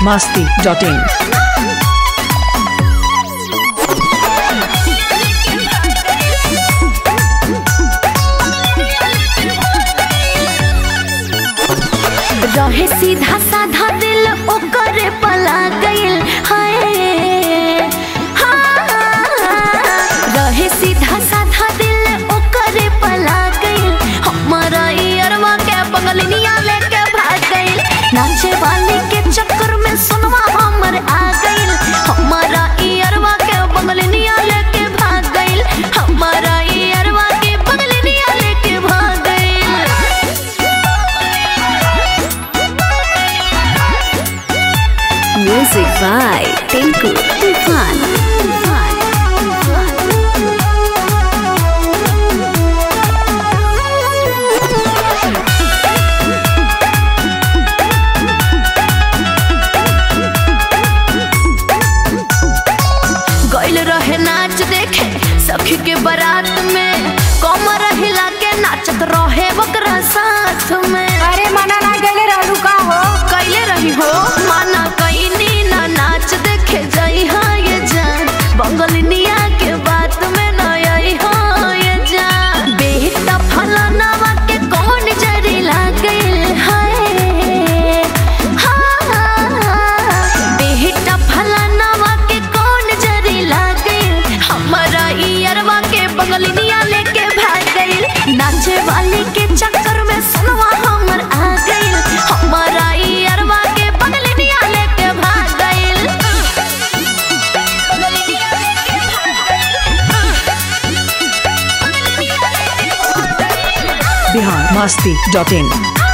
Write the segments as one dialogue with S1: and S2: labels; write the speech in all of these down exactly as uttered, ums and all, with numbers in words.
S1: masti dot in.
S2: रहे सीधा साधा दिल ओकरे पला गइल हाय रहे सीधा साधा दिल ओकरे पला गइल हमारा यारवा के बंगलिनिया लेके भाग गइल नाचे वाले के चक्कर में सुनवा हमर आ गइल हमारा यारवा के बंगलिनिया लेके भाग गइल हमारा यारवा के बंगलिनिया लेके भाग गइल। Music by Tinku Tufan. गइल रहे नाच देखे सखी के बारात में कमर हिला के नाचत रहे ओकरा साथ में।
S3: अरे मना ना गइले रहलू का हो
S2: कैले रही हो माना कइनी ना नाच देखे जाई हाँ ये जान बंगलिनिया के बात में न आई हाँ ये जान बेटा फलानावा के कौन जरी लाग गइल हाय हाँ बेटा फलानावा के कौन जरी लाग गइल हमारा यारवा के बंगलिनिया लेके भाग गइल नाचे वाली के चक्कर में सुनवा हमर आ गइल हमारा यारवा के बंगलिनिया लेके भाग गइल।
S1: Bihar masti dot in.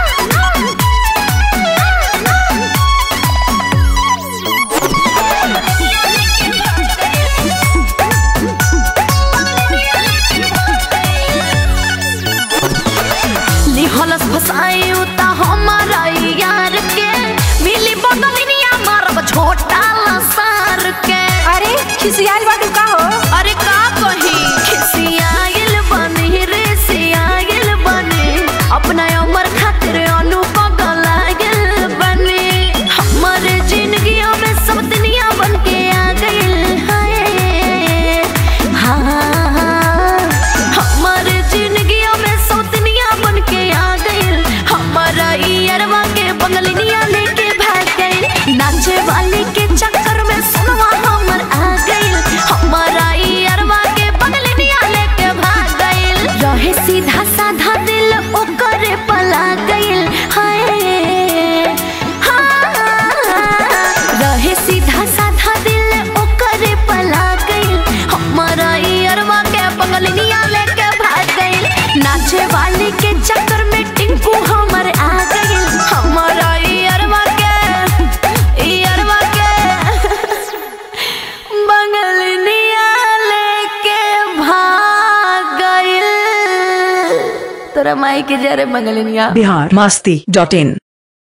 S2: लिहलस फसाई उता हमारा यार के मिली बंगलिनिया मारब छोटा लसार के।
S3: अरे खिसियाल बाटू का हो
S2: अरे का कही खिसियाइल बनी रे सियाइल बनी अपना उम्र खातिर अनुपगल लागल बनी हमारे जिंदगियों में सब दुनिया बन के आ गइल हाय हाँ हमारे जिंदगियों में सब दुनिया बन के आ गइल हमारा यारवा के बंगलिनिया लेके भाग गइल नाचे वाली के चक्कर में सुनवा हमर आ गइल हमारा यारवा के बंगलिनिया लेके भाग गइल रहे सीधा साधा दिल ओकरे पला गइल हाय रहे सीधा साधा दिल ओकरे पला गइल हमारा यारवा के बंगलिनिया लेके भाग गइल नाचे वाली के चक्कर में टिंकू हमर आ गइल हमारा यारवा के यारवा के बंगलिनिया लेके भाग गइल तोरा माई के जरे बंगलिनिया।
S1: Bihar masti dot in.